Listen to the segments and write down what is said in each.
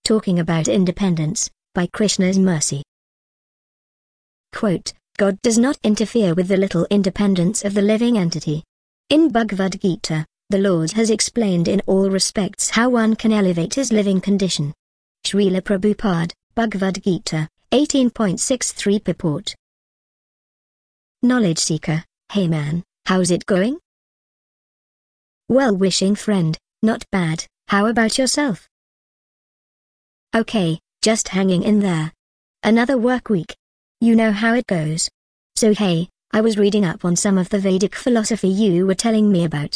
Talking about Independence, by Krishna's Mercy. Quote, God does not interfere with the little independence of the living entity. In Bhagavad Gita, the Lord has explained in all respects how one can elevate his living condition. Srila Prabhupada, Bhagavad Gita, 18.63 purport. Knowledge seeker, hey man, how's it going? Well-wishing friend, not bad, how about yourself? Okay, just hanging in there. Another work week. You know how it goes. So hey, I was reading up on some of the Vedic philosophy you were telling me about.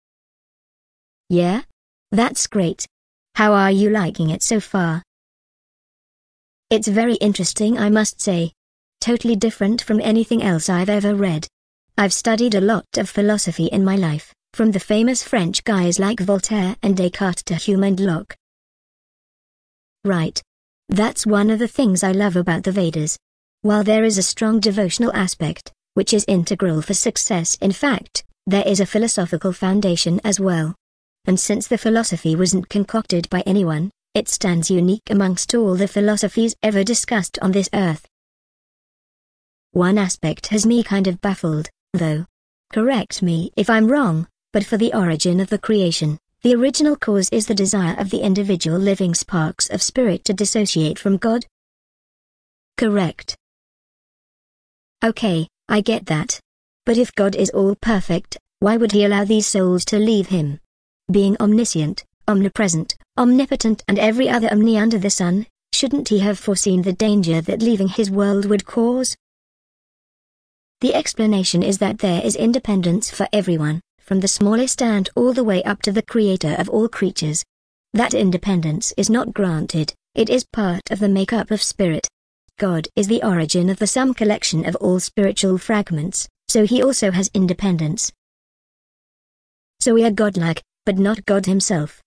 Yeah? That's great. How are you liking it so far? It's very interesting, I must say. Totally different from anything else I've ever read. I've studied a lot of philosophy in my life, from the famous French guys like Voltaire and Descartes to Hume and Locke. Right. That's one of the things I love about the Vedas. While there is a strong devotional aspect, which is integral for success, in fact, there is a philosophical foundation as well. And since the philosophy wasn't concocted by anyone, it stands unique amongst all the philosophies ever discussed on this earth. One aspect has me kind of baffled, though. Correct me if I'm wrong, but for the origin of the creation, the original cause is the desire of the individual living sparks of spirit to dissociate from God? Correct. Okay, I get that. But if God is all perfect, why would he allow these souls to leave him? Being omniscient, omnipresent, omnipotent and every other omni under the sun, shouldn't he have foreseen the danger that leaving his world would cause? The explanation is that there is independence for everyone, from the smallest ant all the way up to the creator of all creatures. That independence is not granted, it is part of the makeup of spirit. God is the origin of the sum collection of all spiritual fragments, so he also has independence. So we are godlike, but not God himself.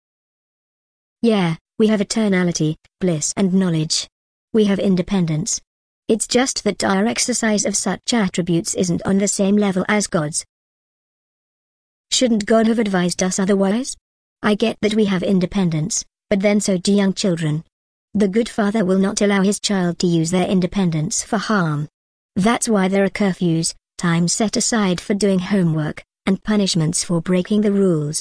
Yeah, we have eternality, bliss and knowledge. We have independence. It's just that our exercise of such attributes isn't on the same level as God's. Shouldn't God have advised us otherwise? I get that we have independence, but then so do young children. The good father will not allow his child to use their independence for harm. That's why there are curfews, time set aside for doing homework, and punishments for breaking the rules.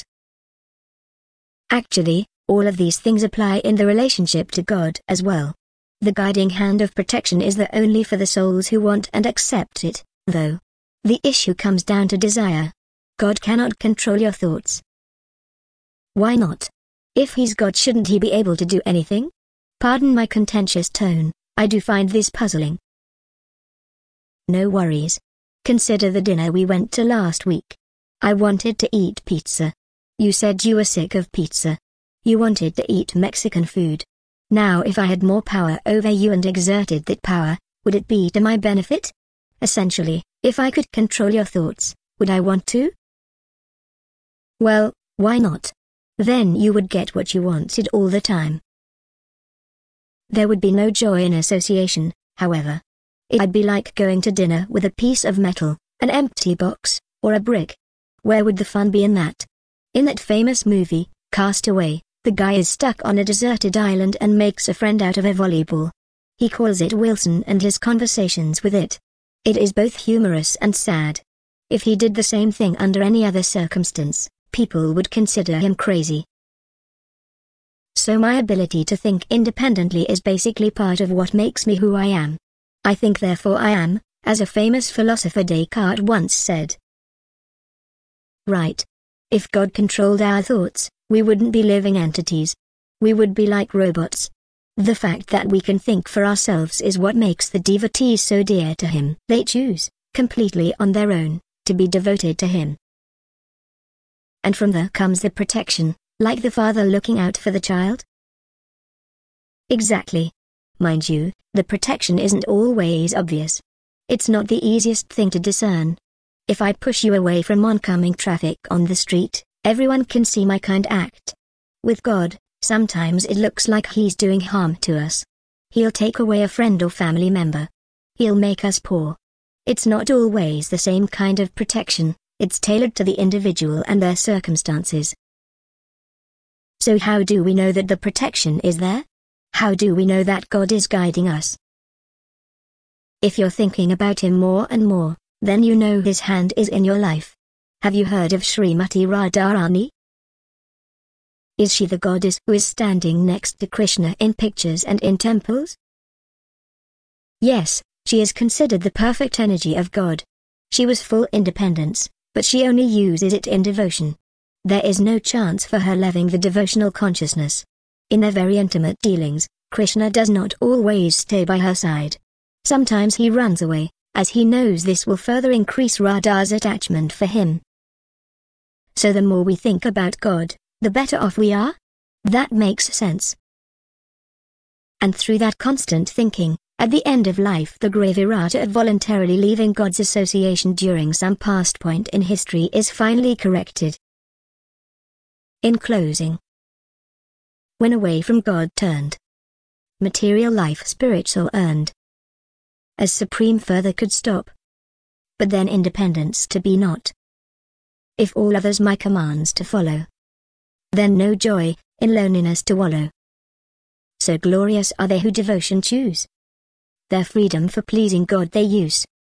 Actually, all of these things apply in the relationship to God as well. The guiding hand of protection is there only for the souls who want and accept it, though. The issue comes down to desire. God cannot control your thoughts. Why not? If he's God, shouldn't he be able to do anything? Pardon my contentious tone, I do find this puzzling. No worries. Consider the dinner we went to last week. I wanted to eat pizza. You said you were sick of pizza. You wanted to eat Mexican food. Now if I had more power over you and exerted that power, would it be to my benefit? Essentially, if I could control your thoughts, would I want to? Well, why not? Then you would get what you wanted all the time. There would be no joy in association, however. It'd be like going to dinner with a piece of metal, an empty box, or a brick. Where would the fun be in that? In that famous movie, Cast Away, the guy is stuck on a deserted island and makes a friend out of a volleyball. He calls it Wilson and his conversations with it. It is both humorous and sad. If he did the same thing under any other circumstance, people would consider him crazy. So my ability to think independently is basically part of what makes me who I am. I think therefore I am, as a famous philosopher Descartes once said. Right. If God controlled our thoughts, we wouldn't be living entities. We would be like robots. The fact that we can think for ourselves is what makes the devotees so dear to him. They choose, completely on their own, to be devoted to him. And from there comes the protection, like the father looking out for the child? Exactly. Mind you, the protection isn't always obvious. It's not the easiest thing to discern. If I push you away from oncoming traffic on the street, everyone can see my kind act. With God, sometimes it looks like he's doing harm to us. He'll take away a friend or family member. He'll make us poor. It's not always the same kind of protection, it's tailored to the individual and their circumstances. So how do we know that the protection is there? How do we know that God is guiding us? If you're thinking about Him more and more, then you know His hand is in your life. Have you heard of Srimati Radharani? Is she the goddess who is standing next to Krishna in pictures and in temples? Yes, she is considered the perfect energy of God. She was full independence, but she only uses it in devotion. There is no chance for her leaving the devotional consciousness. In their very intimate dealings, Krishna does not always stay by her side. Sometimes he runs away, as he knows this will further increase Radha's attachment for him. So the more we think about God, the better off we are? That makes sense. And through that constant thinking, at the end of life the Gravirata of voluntarily leaving God's association during some past point in history is finally corrected. In closing, when away from God turned, material life spiritual earned, as supreme further could stop, but then independence to be not. If all others my commands to follow, then no joy, in loneliness to wallow. So glorious are they who devotion choose. Their freedom for pleasing God they use.